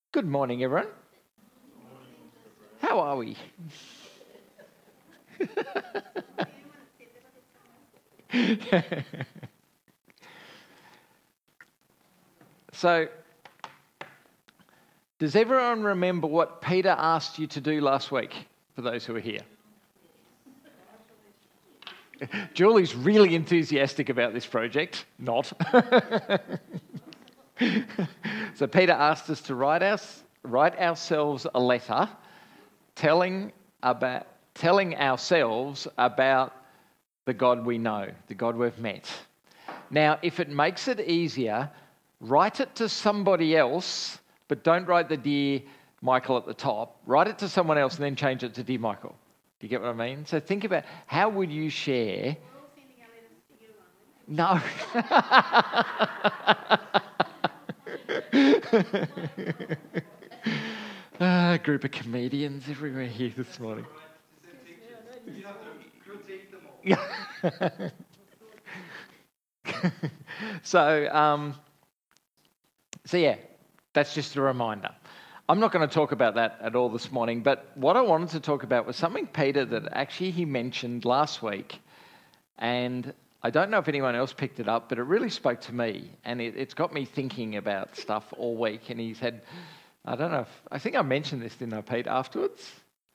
Good morning, everyone. How are we? So, does everyone remember what Peter asked you to do last week, for those who are here? Julie's really enthusiastic about this project. Not. So Peter asked us to write ourselves a letter telling ourselves about the God we know, the God we've met. Now, if it makes it easier, write it to somebody else, but don't write the Dear Michael at the top. Write it to someone else and then change it to Dear Michael. Do you get what I mean? So think about how would you share... We're all sending our letters to you, No. Group of comedians everywhere here this morning. You have to critique them all. So yeah, that's just a reminder. I'm not going to talk about that at all this morning, but what I wanted to talk about was something Peter that actually he mentioned last week, and I don't know if anyone else picked it up, but it really spoke to me, and it's got me thinking about stuff all week. And he said, I don't know I think I mentioned this, didn't I, Pete, afterwards?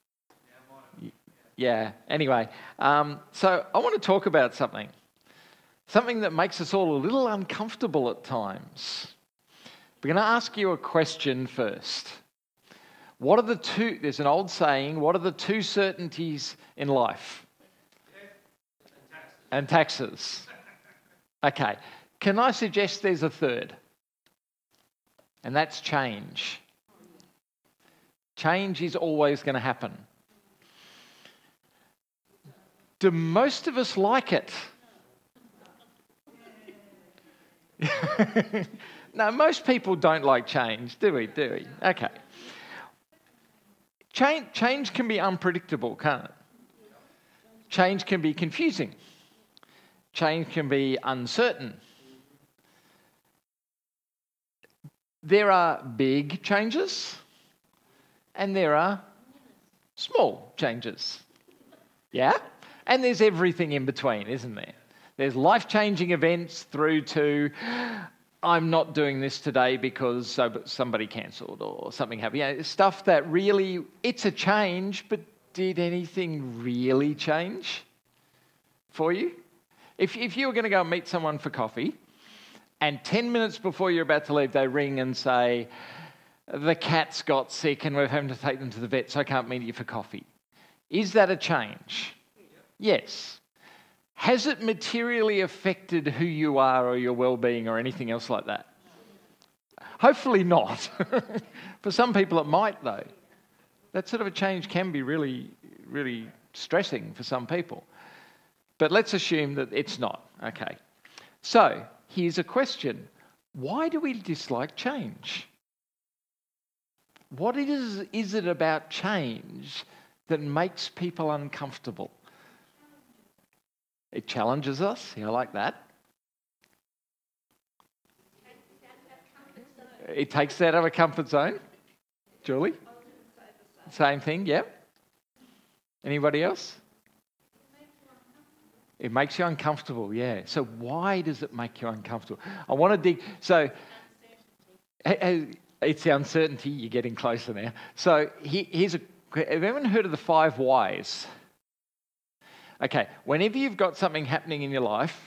Yeah. Anyway, so I want to talk about something that makes us all a little uncomfortable at times. We're going to ask you a question first. There's an old saying, what are the two certainties in life? And taxes. Okay. Can I suggest there's a third? And that's change. Change is always going to happen. Do most of us like it? No, most people don't like change, do we? Okay. Change can be unpredictable, can't it? Change can be confusing. Change can be uncertain. There are big changes and there are small changes. Yeah? And there's everything in between, isn't there? There's life-changing events through to I'm not doing this today because somebody cancelled or something happened. You know, stuff that really, it's a change, but did anything really change for you? If you were going to go and meet someone for coffee and 10 minutes before you're about to leave, they ring and say, the cat's got sick and we're having to take them to the vet, so I can't meet you for coffee. Is that a change? Yes. Has it materially affected who you are or your well-being or anything else like that? Hopefully not. For some people it might, though. That sort of a change can be really, really stressing for some people. But let's assume that it's not. Okay. So, here's a question. Why do we dislike change? What is it about change that makes people uncomfortable? It challenges us. I like that. It takes that out of a comfort zone. Julie? Same thing, yeah. Anybody else? It makes you uncomfortable, yeah. So why does it make you uncomfortable? I want to dig. So it's the uncertainty. You're getting closer now. So have you ever heard of the 5 whys? Okay, whenever you've got something happening in your life,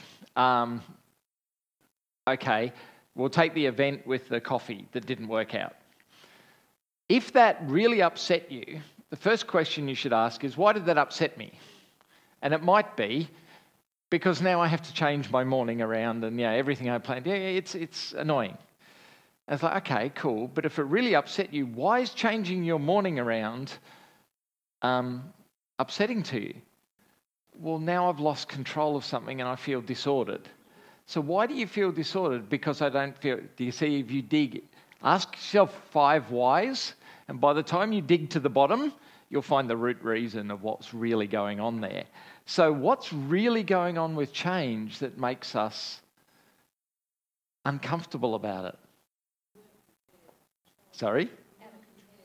okay, we'll take the event with the coffee that didn't work out. If that really upset you, the first question you should ask is, why did that upset me? And it might be, because now I have to change my morning around and everything I planned. Yeah, it's annoying. And it's like, okay, cool. But if it really upset you, why is changing your morning around upsetting to you? Well, now I've lost control of something and I feel disordered. So why do you feel disordered? Because I don't feel... Do you see, if you dig... Ask yourself 5 whys, and by the time you dig to the bottom, you'll find the root reason of what's really going on there. So what's really going on with change that makes us uncomfortable about it? Sorry?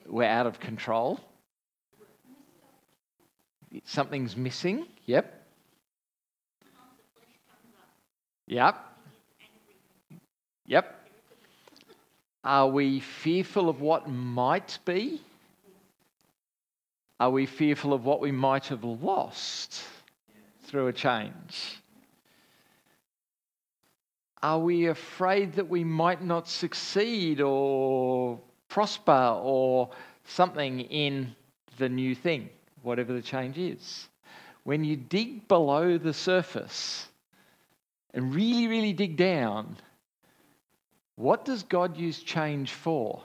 We're out of control. Something's missing. Yep. Yep. Yep. Are we fearful of what might be? Are we fearful of what we might have lost through a change? Are we afraid that we might not succeed or prosper or something in the new thing, whatever the change is? When you dig below the surface and really, really dig down, what does God use change for?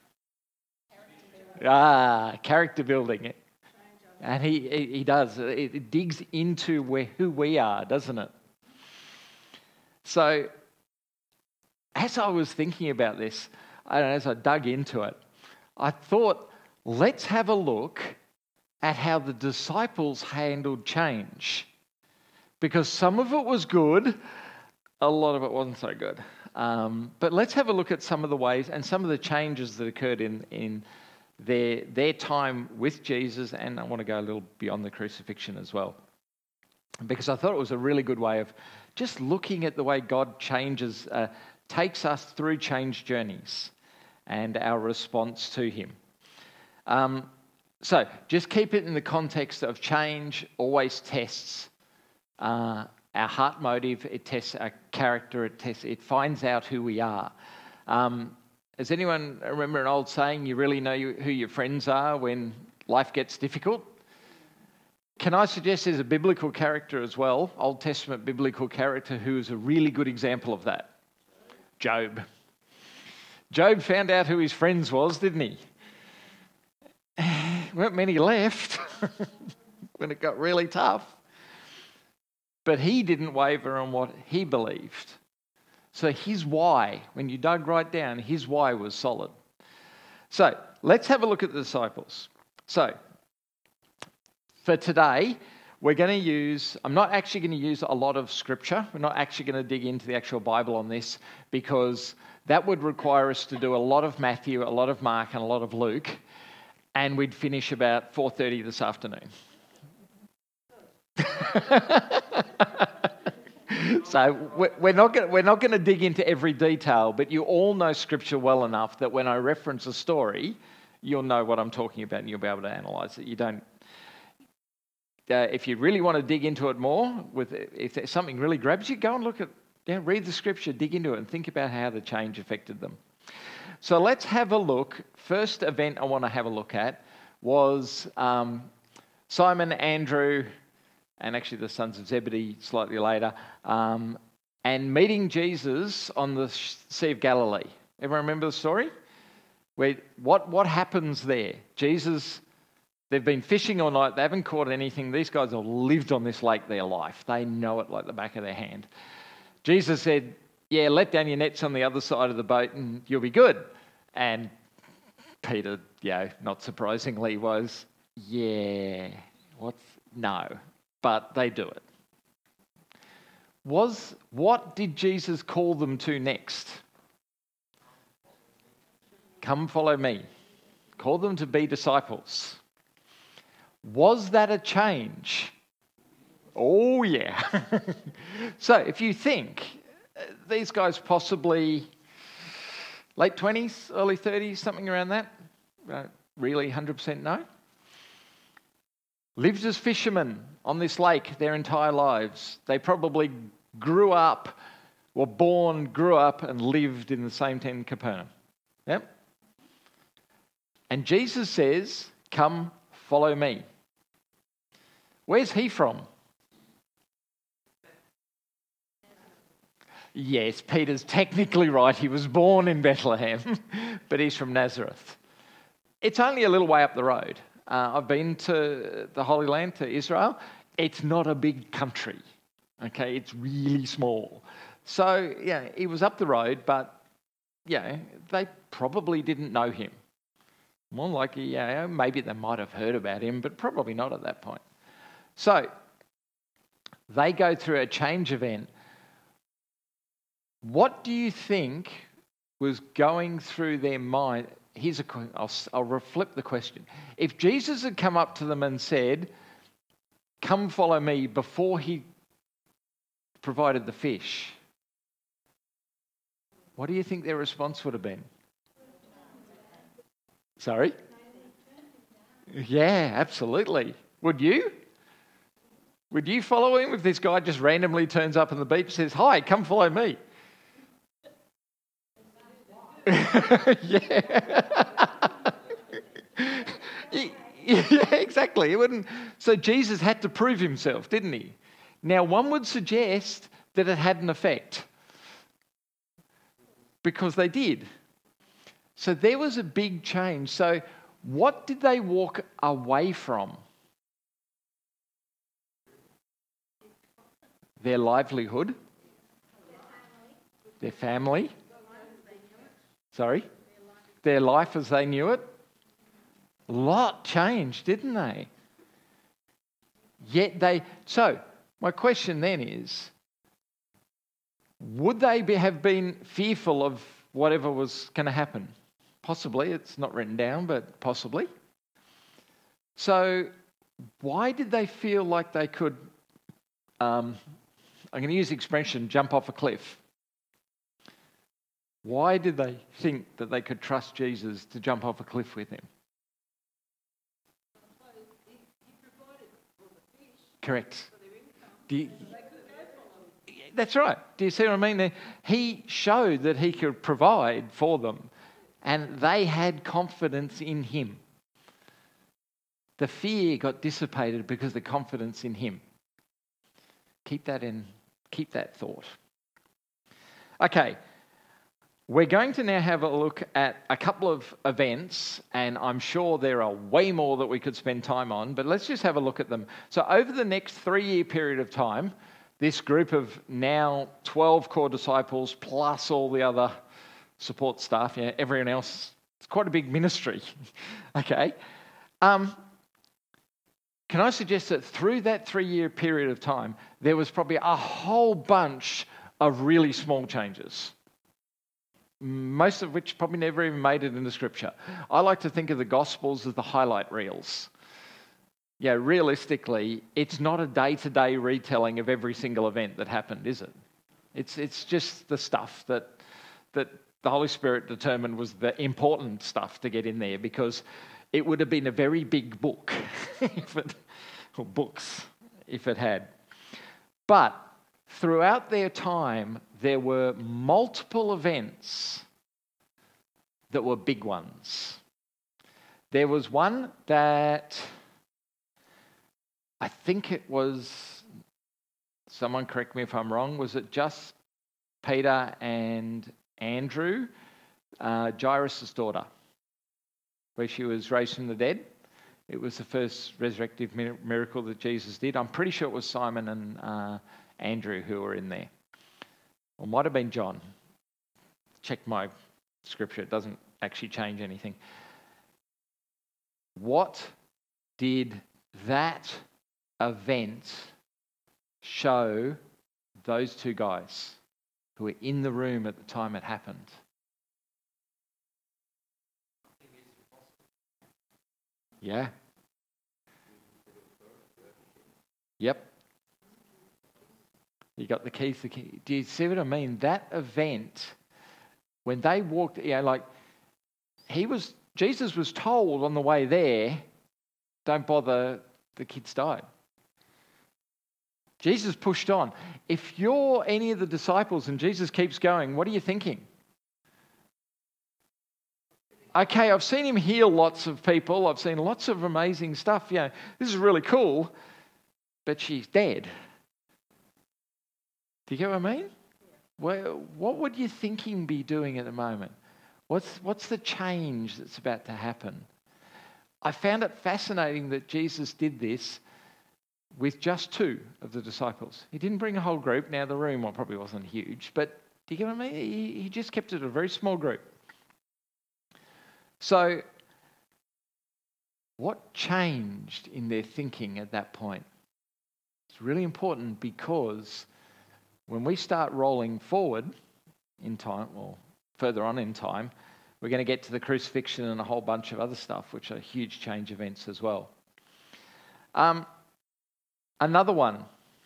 Character building. And he does. It digs into who we are, doesn't it? So, as I was thinking about this, as I dug into it, I thought, let's have a look at how the disciples handled change. Because some of it was good, a lot of it wasn't so good. But let's have a look at some of the ways and some of the changes that occurred in their time with Jesus, and I want to go a little beyond the crucifixion as well. Because I thought it was a really good way of just looking at the way God changes, takes us through change journeys and our response to him. So just keep it in the context of change always tests our heart motive, it tests our character, it finds out who we are. Does anyone remember an old saying, you really know who your friends are when life gets difficult? Can I suggest there's a biblical character as well, Old Testament biblical character, who is a really good example of that? Job. Job found out who his friends was, didn't he? Weren't many left when it got really tough. But he didn't waver on what he believed. So his why, when you dug right down, his why was solid. So let's have a look at the disciples. So for today, we're going to use, I'm not actually going to use a lot of scripture. We're not actually going to dig into the actual Bible on this because that would require us to do a lot of Matthew, a lot of Mark, and a lot of Luke. And we'd finish about 4:30 this afternoon. So we're not going to dig into every detail, but you all know Scripture well enough that when I reference a story, you'll know what I'm talking about and you'll be able to analyse it. You don't. If you really want to dig into it more, if there's something really grabs you, go and look at, read the Scripture, dig into it, and think about how the change affected them. So let's have a look. First event I want to have a look at was Simon, Andrew, and actually the sons of Zebedee slightly later, and meeting Jesus on the Sea of Galilee. Everyone remember the story? What happens there? Jesus, they've been fishing all night, they haven't caught anything. These guys have lived on this lake their life. They know it like the back of their hand. Jesus said, let down your nets on the other side of the boat and you'll be good. And Peter, not surprisingly, was, no. But they do it. What did Jesus call them to next? Come follow me. Call them to be disciples. Was that a change? Oh, yeah. So if you think, these guys possibly late 20s, early 30s, something around that, really 100% no. Lived as fishermen on this lake their entire lives. They probably grew up, were born, grew up, and lived in the same tent in Capernaum. Yep. And Jesus says, come follow me. Where's he from? Yes, Peter's technically right. He was born in Bethlehem, but he's from Nazareth. It's only a little way up the road. I've been to the Holy Land, to Israel. It's not a big country, okay? It's really small. So, he was up the road, but, they probably didn't know him. More likely, maybe they might have heard about him, but probably not at that point. So, they go through a change event. What do you think was going through their mind? I'll flip the question. If Jesus had come up to them and said, "Come follow me," before he provided the fish, what do you think their response would have been? Sorry? Yeah, absolutely. Would you? Would you follow him if this guy just randomly turns up on the beach and says, "Hi, come follow me"? Yeah. Yeah, exactly. It wouldn't. So Jesus had to prove himself, didn't he? Now, one would suggest that it had an effect because they did. So there was a big change. So what did they walk away from? Their livelihood, their family. Sorry? Their life as they knew it. A lot changed, didn't they? So my question then is, would they have been fearful of whatever was going to happen? Possibly. It's not written down, but possibly. So why did they feel like they could, I'm going to use the expression, jump off a cliff? Why did they think that they could trust Jesus to jump off a cliff with him? Correct. That's right. Do you see what I mean? He showed that he could provide for them, and they had confidence in him. The fear got dissipated because of the confidence in him. Keep that thought. Okay. We're going to now have a look at a couple of events, and I'm sure there are way more that we could spend time on, but let's just have a look at them. So over the next 3-year period of time, this group of now 12 core disciples plus all the other support staff, everyone else, it's quite a big ministry. Okay. Can I suggest that through that 3-year period of time, there was probably a whole bunch of really small changes, most of which probably never even made it into Scripture. I like to think of the Gospels as the highlight reels. Yeah, realistically, it's not a day-to-day retelling of every single event that happened, is it? It's just the stuff that the Holy Spirit determined was the important stuff to get in there, because it would have been a very big book, or books, if it had. But throughout their time, there were multiple events that were big ones. There was one that I think it was, someone correct me if I'm wrong, was it just Peter and Andrew, Jairus' daughter, where she was raised from the dead? It was the first resurrective miracle that Jesus did. I'm pretty sure it was Simon and Andrew who were in there. Or it might have been John. Check my scripture. It doesn't actually change anything. What did that event show those two guys who were in the room at the time it happened? Yeah. Yep. You got the keys. Do you see what I mean? That event, when they walked, Jesus was told on the way there, don't bother, the kids died. Jesus pushed on. If you're any of the disciples and Jesus keeps going, what are you thinking? Okay, I've seen him heal lots of people. I've seen lots of amazing stuff. This is really cool, but she's dead. Do you get what I mean? Well, what would your thinking be doing at the moment? What's the change that's about to happen? I found it fascinating that Jesus did this with just 2 of the disciples. He didn't bring a whole group. Now, the room probably wasn't huge, but do you get what I mean? He just kept it a very small group. So, what changed in their thinking at that point? It's really important, because when we start rolling forward in time, or further on in time, We're going to get to the crucifixion and a whole bunch of other stuff, which are huge change events as well. Another one.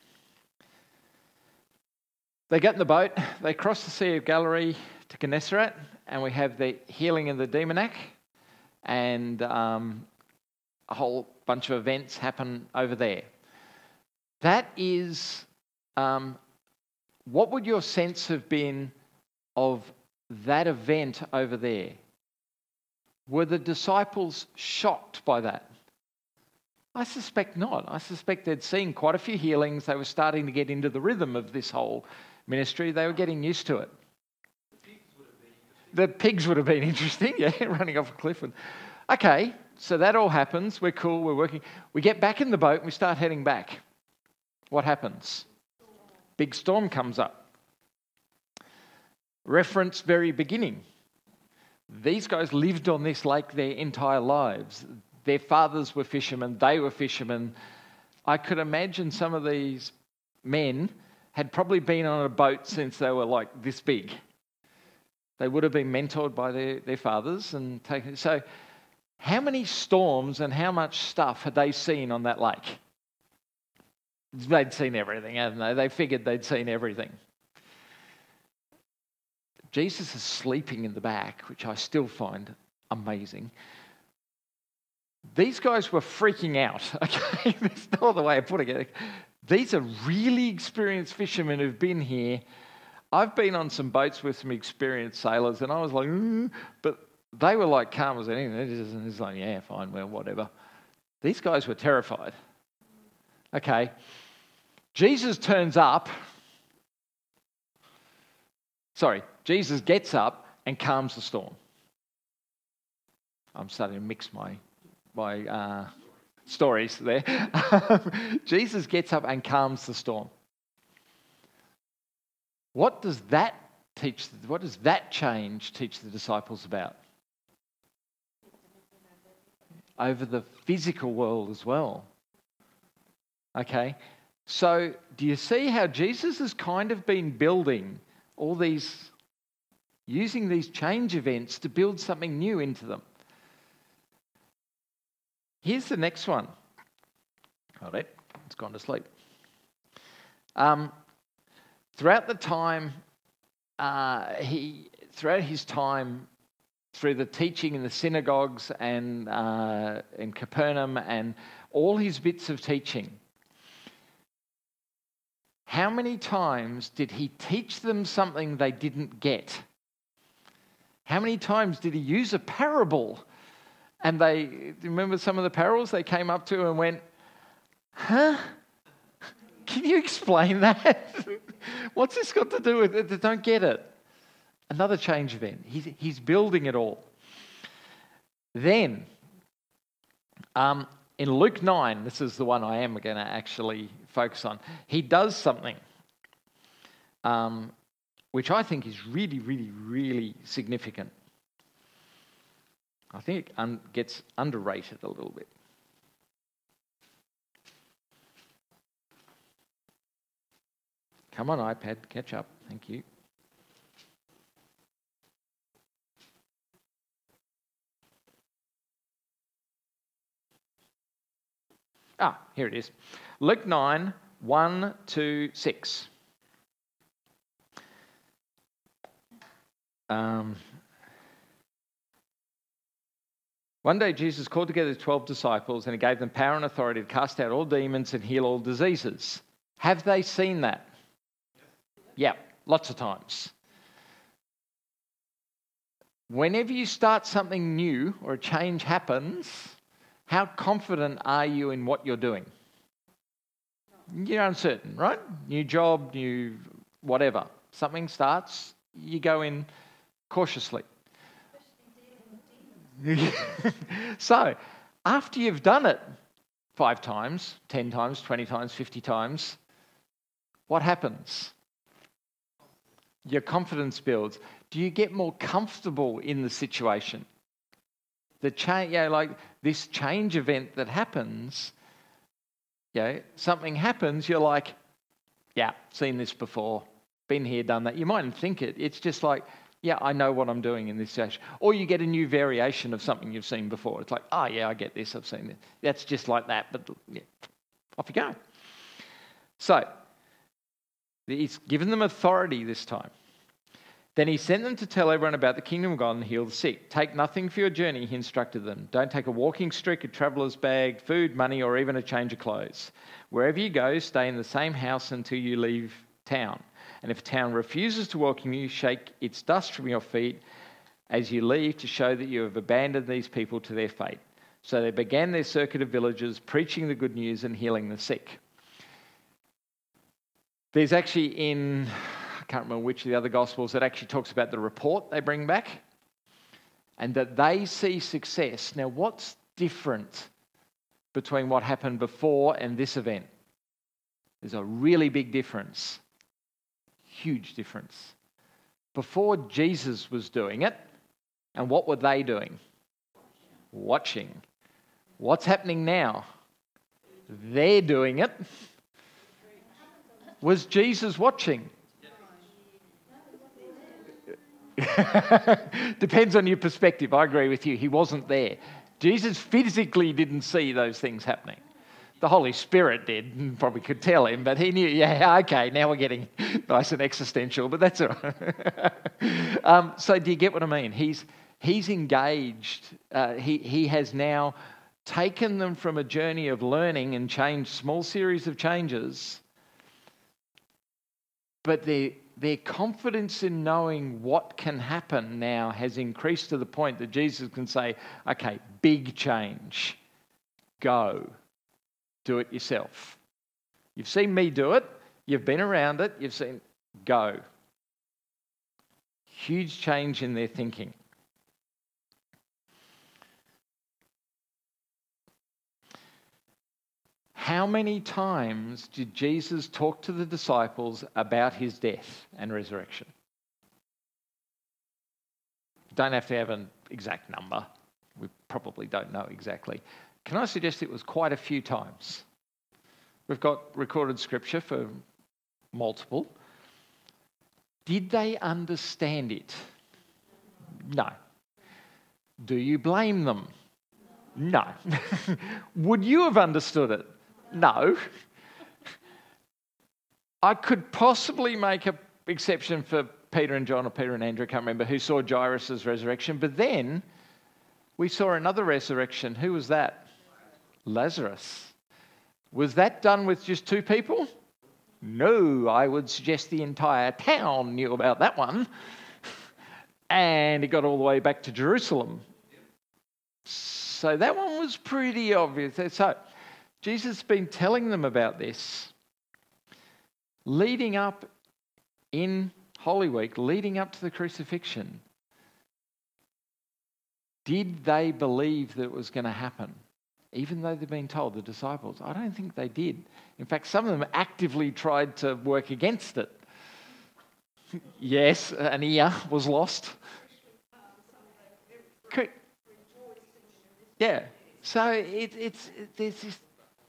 They get in the boat, they cross the Sea of Galilee to Gennesaret, and we have the healing of the demoniac, and a whole bunch of events happen over there. That is, what would your sense have been of that event over there? Were the disciples shocked by that? I suspect not. I suspect they'd seen quite a few healings. They were starting to get into the rhythm of this whole ministry. They were getting used to it. The pigs would have been interesting, yeah, running off a cliff. Okay, so that all happens. We're cool, we're working. We get back in the boat and we start heading back. What happens? Big storm comes up. Reference very beginning. These guys lived on this lake their entire lives. Their fathers were fishermen, they were fishermen. I could imagine some of these men had probably been on a boat since they were like this big. They would have been mentored by their fathers and taken. So how many storms and how much stuff had they seen on that lake? They'd seen everything, hadn't they? They figured they'd seen everything. Jesus is sleeping in the back, which I still find amazing. These guys were freaking out, okay? There's no other way of putting it. These are really experienced fishermen who've been here. I've been on some boats with some experienced sailors, and I was like, but they were like calm as anything. It's like, yeah, fine, well, whatever. These guys were terrified. Okay. Jesus turns up. Jesus gets up and calms the storm. I'm starting to mix my stories there. Jesus gets up and calms the storm. What does that teach? What does that change teach the disciples about? Over the physical world as well. Okay, so do you see how Jesus has kind of been building all these, using these change events to build something new into them? Here's the next one. Got it. It's gone to sleep. Throughout the time, throughout his time, through the teaching in the synagogues and in Capernaum and all his bits of teaching, how many times did he teach them something they didn't get? How many times did he use a parable? And they, remember some of the parables they came up to and went, huh? Can you explain that? What's this got to do with it? They don't get it. Another change event. He's building it all. Then, in Luke 9, this is the one I am going to actually focus on. He does something which I think is really, really, really significant. I think it gets underrated a little bit. Come on, iPad, catch up. Thank you. Here it is. Luke 9, 1 to 6. One day Jesus called together 12 disciples and he gave them power and authority to cast out all demons and heal all diseases. Have they seen that? Yeah, lots of times. Whenever you start something new or a change happens, how confident are you in what you're doing? You're uncertain, right? New job, new whatever. Something starts, you go in cautiously. So, after you've done it 5 times, 10 times, 20 times, 50 times, what happens? Your confidence builds. Do you get more comfortable in the situation? The change, like this change event that happens, something happens, you're like, yeah, seen this before, been here, done that. You mightn't think it. It's just like, Yeah, I know what I'm doing in this situation. Or you get a new variation of something you've seen before. It's like, oh yeah, I get this, I've seen it. That's just like that, but yeah, off you go. So, he's given them authority this time. Then he sent them to tell everyone about the kingdom of God and heal the sick. Take nothing for your journey, he instructed them. Don't take a walking stick, a traveller's bag, food, money, or even a change of clothes. Wherever you go, stay in the same house until you leave town. And if a town refuses to welcome you, shake its dust from your feet as you leave to show that you have abandoned these people to their fate. So they began their circuit of villages, preaching the good news and healing the sick. There's actually I can't remember which of the other Gospels, that actually talks about the report they bring back and that they see success. Now, what's different between what happened before and this event? There's a really big difference. Huge difference. Before Jesus was doing it, and what were they doing? Watching. What's happening now? They're doing it. Was Jesus watching? Depends on your perspective. I agree with you. He wasn't there. Jesus physically didn't see those things happening. The Holy Spirit did, and probably could tell him, but he knew, yeah, okay, now we're getting nice and existential, but that's all right. So do you get what I mean? He's engaged. He has now taken them from a journey of learning and changed small series of changes, but their confidence in knowing what can happen now has increased to the point that Jesus can say, okay, big change, go. Do it yourself. You've seen me do it. You've been around it. You've seen, go. Huge change in their thinking. How many times did Jesus talk to the disciples about his death and resurrection? Don't have to have an exact number. We probably don't know exactly. Can I suggest it was quite a few times? We've got recorded scripture for multiple. Did they understand it? No. Do you blame them? No. Would you have understood it? No. I could possibly make an exception for Peter and John, or Peter and Andrew, I can't remember, who saw Jairus' resurrection, but then we saw another resurrection. Who was that? Lazarus. Was that done with just two people? No, I would suggest the entire town knew about that one. And it got all the way back to Jerusalem. So that one was pretty obvious. So Jesus has been telling them about this leading up in Holy Week, leading up to the crucifixion. Did they believe that it was going to happen? Even though they've been told, the disciples, I don't think they did. In fact, some of them actively tried to work against it. Yes, an ear was lost. Yeah, so it's there's this.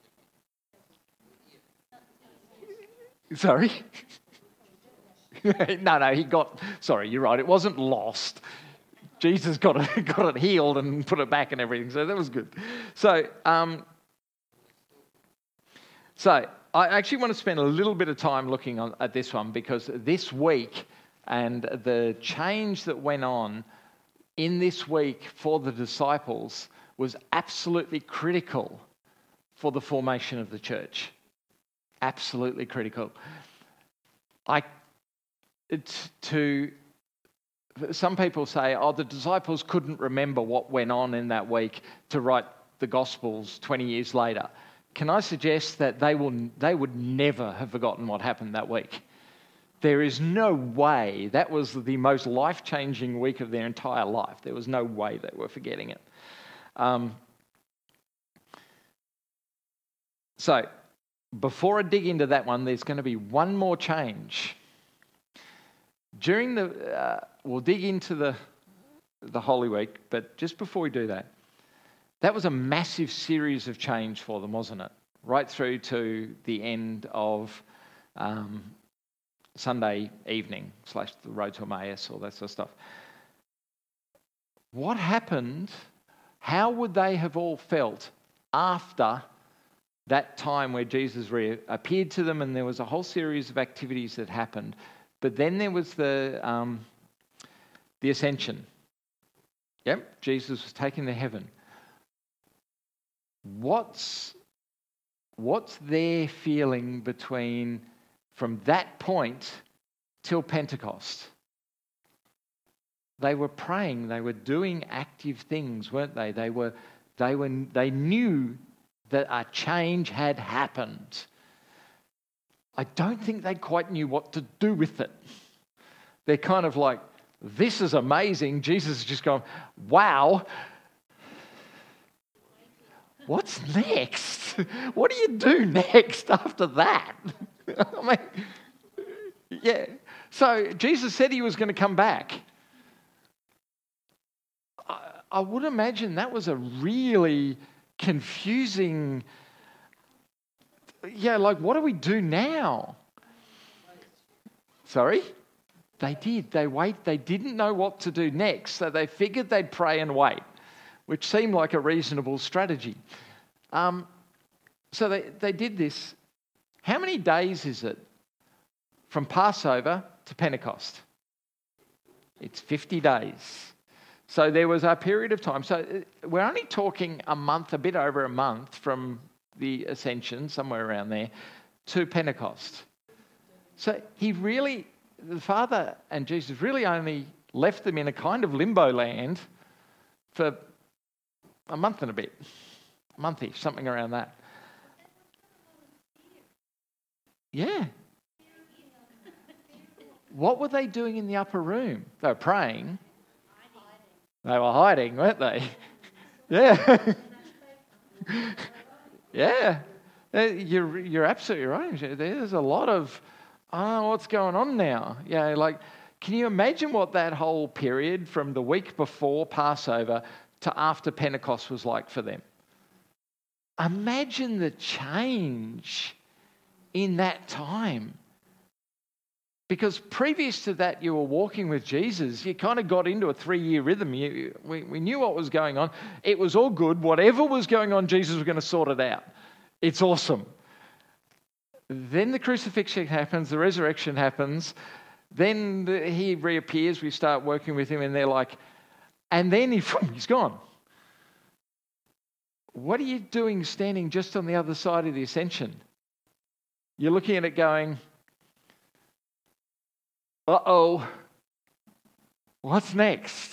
Sorry? No, he got. Sorry, you're right. It wasn't lost. Jesus got it healed and put it back and everything, so that was good. So I actually want to spend a little bit of time looking at this one, because this week and the change that went on in this week for the disciples was absolutely critical for the formation of the church. Absolutely critical. Some people say, the disciples couldn't remember what went on in that week to write the Gospels 20 years later. Can I suggest that they would never have forgotten what happened that week? There is no way. That was the most life-changing week of their entire life. There was no way they were forgetting it. So, before I dig into that one, there's going to be one more change. We'll dig into the Holy Week, but just before we do that, that was a massive series of change for them, wasn't it? Right through to the end of Sunday evening / the road to Emmaus, all that sort of stuff. What happened? How would they have all felt after that time where Jesus appeared to them and there was a whole series of activities that happened? But then there was the ascension. Yep, Jesus was taken to heaven. What's their feeling from that point till Pentecost? They were praying, they were doing active things, weren't they? They knew that a change had happened. I don't think they quite knew what to do with it. They're kind of like, this is amazing. Jesus is just going, wow. What's next? What do you do next after that? I mean, yeah. So Jesus said he was going to come back. I would imagine that was a really confusing, like, what do we do now? Sorry? They did. They didn't know what to do next, so they figured they'd pray and wait, which seemed like a reasonable strategy. So they did this. How many days is it from Passover to Pentecost? It's 50 days. So there was a period of time. So we're only talking a month, a bit over a month from the ascension, somewhere around there, to Pentecost. So the Father and Jesus really only left them in a kind of limbo land for a month and a bit. A monthish, something around that. Yeah. What were they doing in the upper room? They were praying. They were hiding, weren't they? Yeah. Yeah. You're absolutely right. There's a lot of, I don't know what's going on now. Yeah, like, can you imagine what that whole period from the week before Passover to after Pentecost was like for them? Imagine the change in that time. Because previous to that, you were walking with Jesus. You kind of got into a 3-year rhythm. We knew what was going on. It was all good. Whatever was going on, Jesus was going to sort it out. It's awesome. Then the crucifixion happens. The resurrection happens. Then he reappears. We start working with him, and they're like, and then he's gone. What are you doing standing just on the other side of the ascension? You're looking at it going, uh-oh, what's next?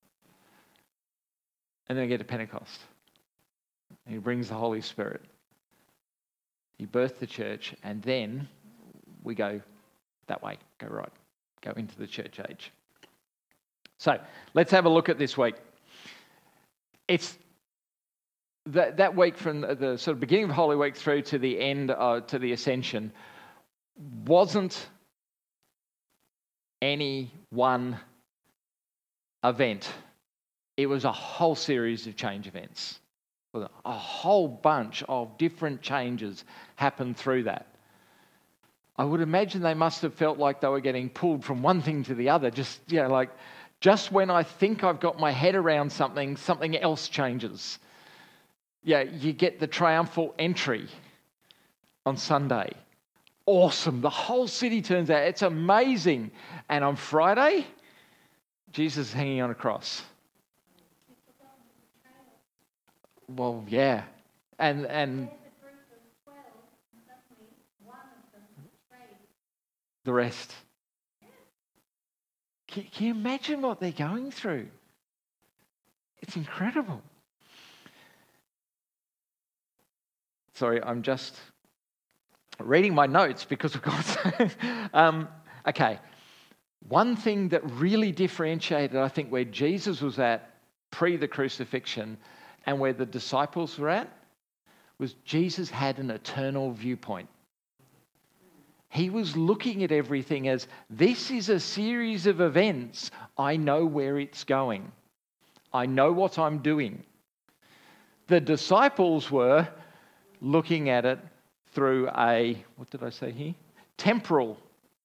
And then we get to Pentecost. He brings the Holy Spirit. He birthed the church, and then we go that way, go into the church age. So let's have a look at this week. It's that week from the sort of beginning of Holy Week through to the end, to the Ascension, wasn't any one event. It was a whole series of change events. A whole bunch of different changes happened through that. I would imagine they must have felt like they were getting pulled from one thing to the other. Just when I think I've got my head around something else changes. Yeah, you get the triumphal entry on Sunday. Awesome. The whole city turns out. It's amazing. And on Friday, Jesus is hanging on a cross. Well, yeah. And the rest. Can you imagine what they're going through? It's incredible. Sorry, I'm just reading my notes because of God's okay. One thing that really differentiated, I think, where Jesus was at pre the crucifixion and where the disciples were at was Jesus had an eternal viewpoint. He was looking at everything as, this is a series of events. I know where it's going. I know what I'm doing. The disciples were looking at it through a, what did I say here? Temporal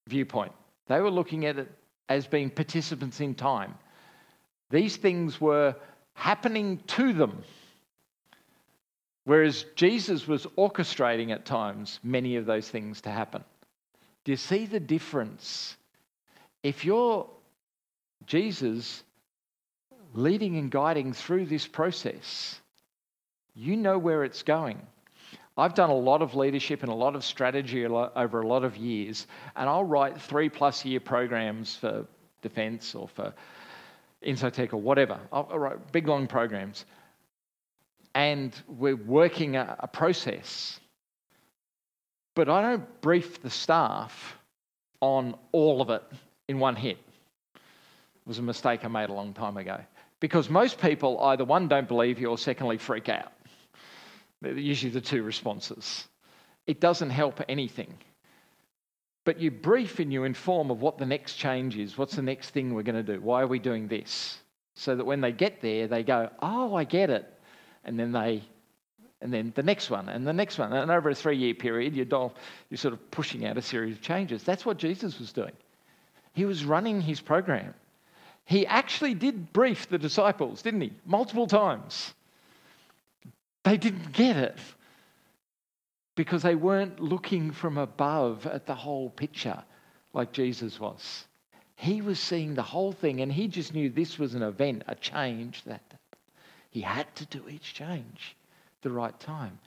viewpoint. They were looking at it as being participants in time. These things were happening to them. Whereas Jesus was orchestrating at times many of those things to happen. Do you see the difference? If you're Jesus leading and guiding through this process, you know where it's going. I've done a lot of leadership and a lot of strategy over a lot of years, and I'll write 3+ year programs for defence or for Insotech or whatever. I'll write big, long programs. And we're working a process. But I don't brief the staff on all of it in one hit. It was a mistake I made a long time ago. Because most people either, one, don't believe you, or secondly, freak out. They're usually the two responses. It doesn't help anything. But you brief and you inform of what the next change is. What's the next thing we're going to do? Why are we doing this? So that when they get there, they go, oh, I get it. And then the next one, and the next one. And over a 3-year period, you're sort of pushing out a series of changes. That's what Jesus was doing. He was running his program. He actually did brief the disciples, didn't he? Multiple times. They didn't get it because they weren't looking from above at the whole picture like Jesus was. He was seeing the whole thing, and he just knew this was an event, a change that he had to do each change at the right time.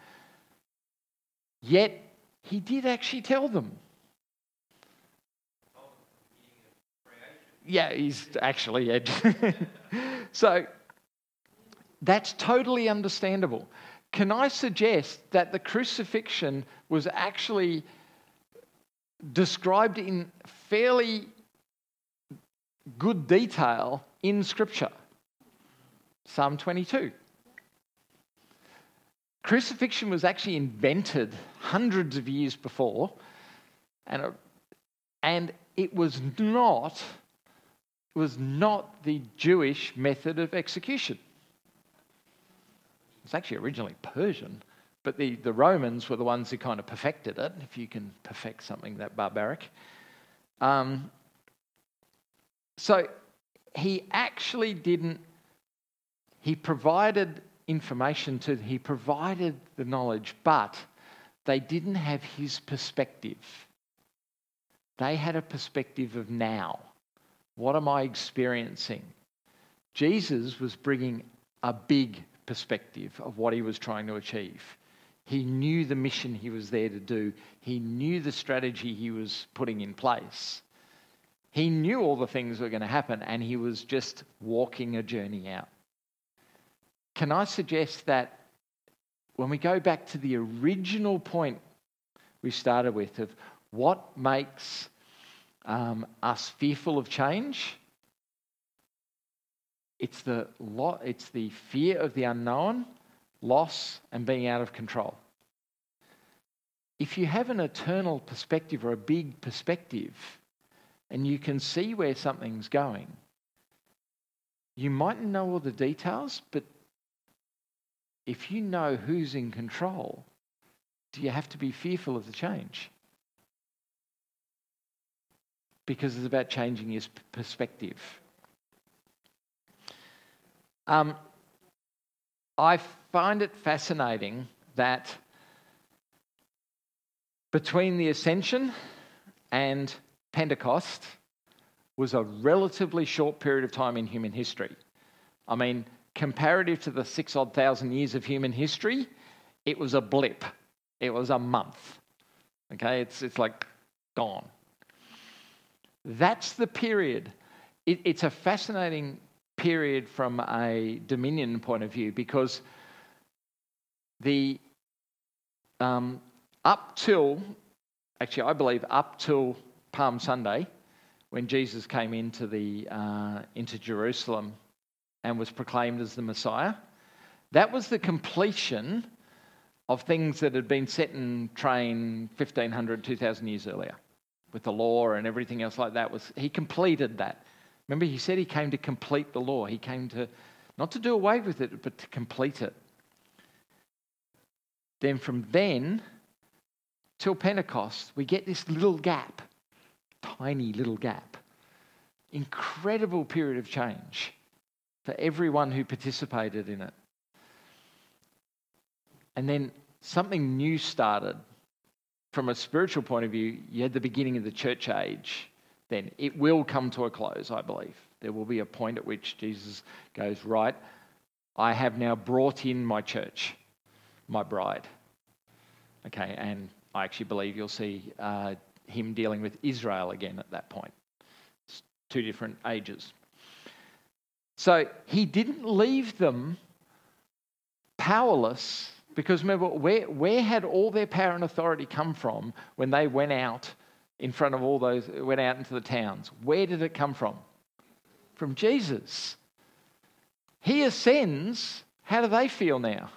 Yet, he did actually tell them. Yeah, he's actually... So, that's totally understandable. Can I suggest that the crucifixion was actually described in fairly good detail in Scripture? Psalm 22. Crucifixion was actually invented hundreds of years before, and it was not the Jewish method of execution. It's actually originally Persian, but the Romans were the ones who kind of perfected it, if you can perfect something that barbaric. So he actually didn't. He provided information he provided the knowledge, but they didn't have his perspective. They had a perspective of now. What am I experiencing? Jesus was bringing a big perspective of what he was trying to achieve. He knew the mission he was there to do. He knew the strategy he was putting in place. He knew all the things were going to happen, and he was just walking a journey out. Can I suggest that when we go back to the original point we started with of what makes us fearful of change, it's the fear of the unknown, loss, and being out of control. If you have an eternal perspective or a big perspective, and you can see where something's going, you mightn't know all the details, but if you know who's in control, do you have to be fearful of the change? Because it's about changing your perspective. I find it fascinating that between the Ascension and Pentecost was a relatively short period of time in human history. I mean, comparative to the 6,000 years of human history, it was a blip. It was a month. Okay, it's like gone. That's the period. It's a fascinating period from a Dominion point of view, because up till Palm Sunday, when Jesus came into Jerusalem and was proclaimed as the Messiah, that was the completion of things that had been set in train 1,500, 2,000 years earlier, with the law and everything else like that. He completed that. Remember, he said he came to complete the law. He came to, not to do away with it, but to complete it. Then from then till Pentecost, we get this little gap. tiny little gap. Incredible period of change for everyone who participated in it. And then something new started. From a spiritual point of view, you had the beginning of the church age. Then it will come to a close, I believe. There will be a point at which Jesus goes, right, I have now brought in my church, my bride. Okay, and I actually believe you'll see him dealing with Israel again at that point. It's two different ages. So he didn't leave them powerless, because remember, where had all their power and authority come from when they went out in front of all those, went out into the towns? Where did it come from? From Jesus. He ascends. How do they feel now?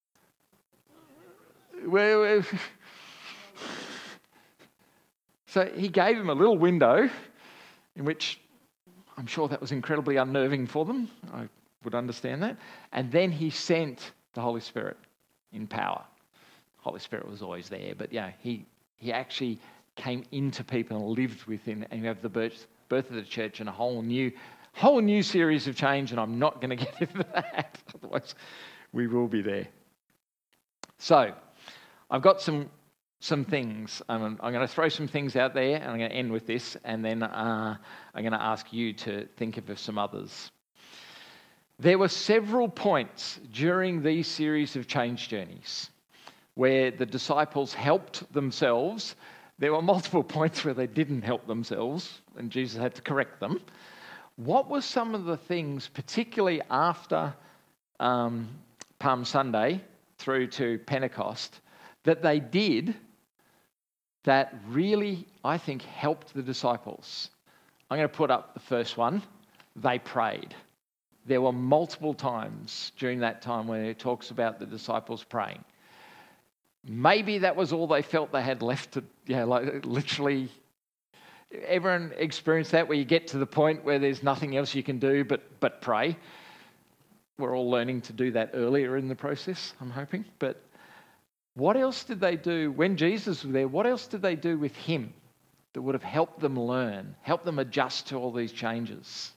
So he gave them a little window in which I'm sure that was incredibly unnerving for them. I would understand that. And then he sent the Holy Spirit in power. Holy Spirit was always there, but yeah, he actually came into people and lived within, and you have the birth of the church and a whole new series of change, and I'm not going to get into that, otherwise we will be there. So, I've got some things. I'm going to throw some things out there, and I'm going to end with this, and then I'm going to ask you to think of some others. There were several points during these series of change journeys where the disciples helped themselves. There were multiple points where they didn't help themselves, and Jesus had to correct them. What were some of the things, particularly after Palm Sunday through to Pentecost, that they did that really, I think, helped the disciples? I'm going to put up the first one. They prayed. There were multiple times during that time where it talks about the disciples praying. Maybe that was all they felt they had left to, literally. Everyone experienced that, where you get to the point where there's nothing else you can do but pray. We're all learning to do that earlier in the process, I'm hoping. But what else did they do when Jesus was there? What else did they do with him that would have helped them learn, helped them adjust to all these changes?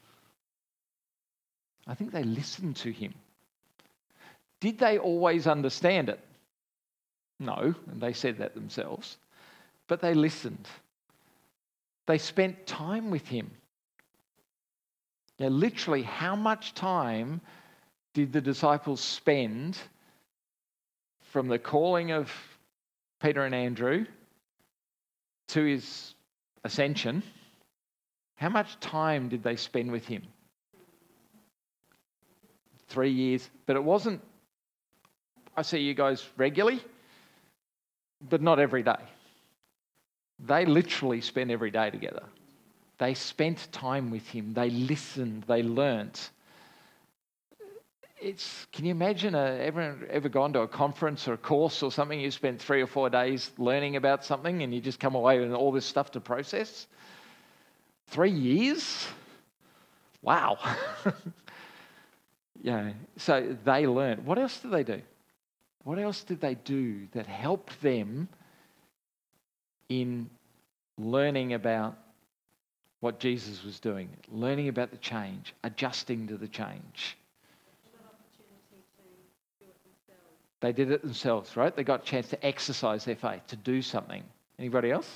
I think they listened to him. Did they always understand it? No, and they said that themselves. But they listened. They spent time with him. Now, literally, how much time did the disciples spend from the calling of Peter and Andrew to his ascension? How much time did they spend with him? 3 years. But it wasn't, I see you guys regularly, but not every day. They literally spent every day together. They spent time with him. They listened. They learnt. Can you imagine, everyone ever gone to a conference or a course or something? You spent 3 or 4 days learning about something and you just come away with all this stuff to process? 3 years? Wow. Yeah. So they learned. What else did they do? What else did they do that helped them in learning about what Jesus was doing, learning about the change, adjusting to the change? They did it themselves, right? They got a chance to exercise their faith, to do something. Anybody else?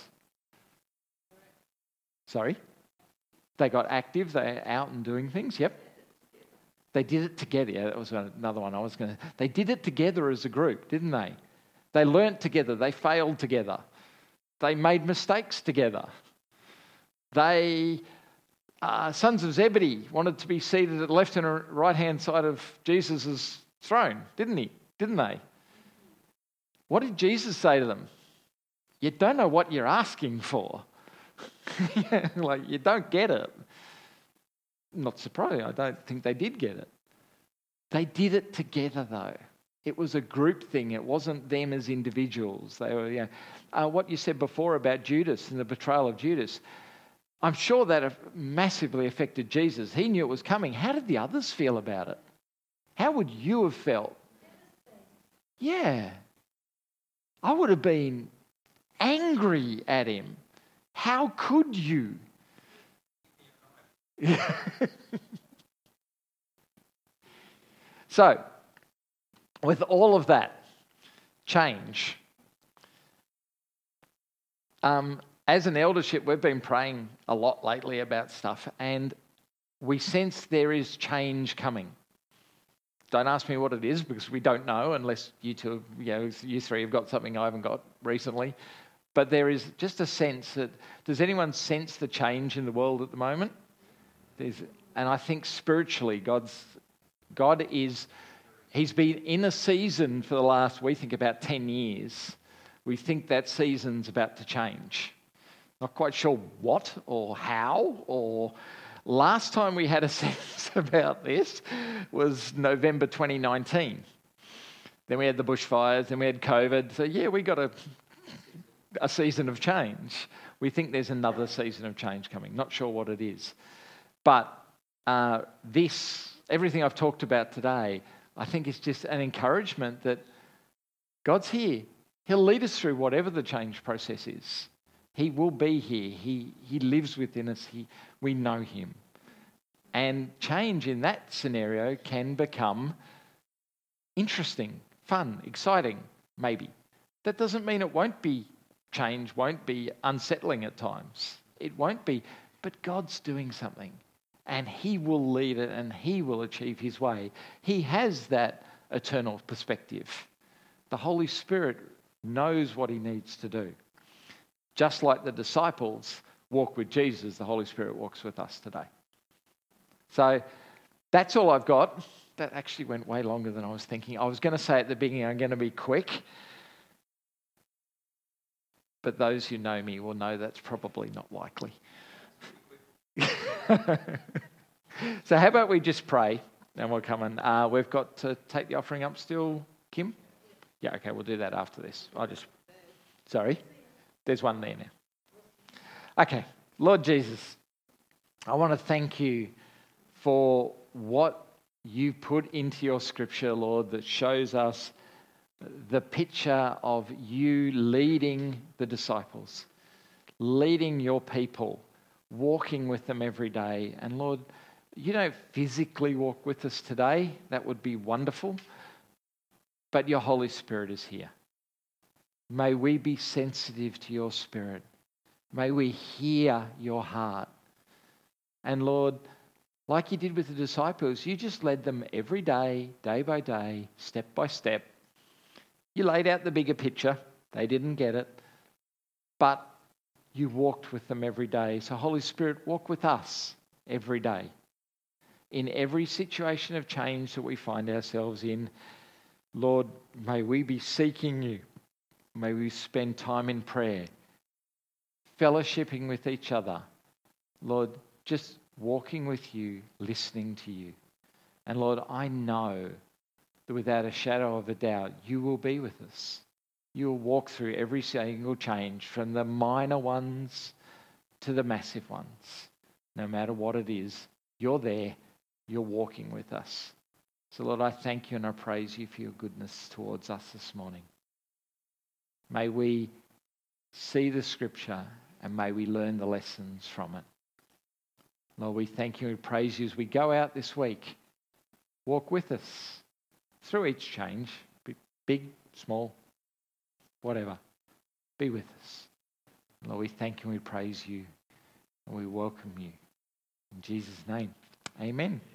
Sorry? They got active. They're out and doing things. Yep. They did it together. Yeah, that was another one They did it together as a group, didn't they? They learnt together. They failed together. They made mistakes together. They, sons of Zebedee, wanted to be seated at the left and right-hand side of Jesus' throne, didn't they? What did Jesus say to them? You don't know what you're asking for. You don't get it. Not surprising. I don't think they did get it. They did it together, though. It was a group thing. It wasn't them as individuals. They were, what you said before about Judas and the betrayal of Judas, I'm sure that massively affected Jesus. He knew it was coming. How did the others feel about it? How would you have felt? Yeah. I would have been angry at him. How could you? So, with all of that change, as an eldership, we've been praying a lot lately about stuff, and we sense there is change coming. Don't ask me what it is, because we don't know, unless you two, you three have got something I haven't got recently. But there is just a sense that, does anyone sense the change in the world at the moment? And I think spiritually, God is, he's been in a season for the last, we think, about 10 years. We think that season's about to change. Not quite sure what or how, or last time we had a sense about this was November 2019. Then we had the bushfires, then we had COVID. So we got a season of change. We think there's another season of change coming. Not sure what it is. But everything I've talked about today, I think is just an encouragement that God's here. He'll lead us through whatever the change process is. He will be here. He lives within us. We know him. And change in that scenario can become interesting, fun, exciting, maybe. That doesn't mean it won't be change, won't be unsettling at times. It won't be. But God's doing something. And he will lead it and he will achieve his way. He has that eternal perspective. The Holy Spirit knows what he needs to do. Just like the disciples walk with Jesus, the Holy Spirit walks with us today. So that's all I've got. That actually went way longer than I was thinking. I was going to say at the beginning, I'm going to be quick. But those who know me will know that's probably not likely. So how about we just pray and we'll come and we've got to take the offering up still, Kim? Yeah, okay, we'll do that after this. Sorry, there's one there now. Okay, Lord Jesus, I want to thank you for what you put into your scripture, Lord, that shows us the picture of you leading the disciples, leading your people, walking with them every day. And Lord, you don't physically walk with us today. That would be wonderful. But your Holy Spirit is here. May we be sensitive to your Spirit. May we hear your heart. And Lord, like you did with the disciples, you just led them every day, day by day, step by step. You laid out the bigger picture. They didn't get it. But you walked with them every day. So Holy Spirit, walk with us every day. In every situation of change that we find ourselves in, Lord, may we be seeking you. May we spend time in prayer, fellowshipping with each other. Lord, just walking with you, listening to you. And Lord, I know that without a shadow of a doubt, you will be with us. You will walk through every single change, from the minor ones to the massive ones. No matter what it is, you're there, you're walking with us. So Lord, I thank you and I praise you for your goodness towards us this morning. May we see the scripture and may we learn the lessons from it. Lord, we thank you and praise you as we go out this week. Walk with us through each change, big, small, whatever. Be with us. Lord, we thank you and we praise you and we welcome you. In Jesus' name, amen.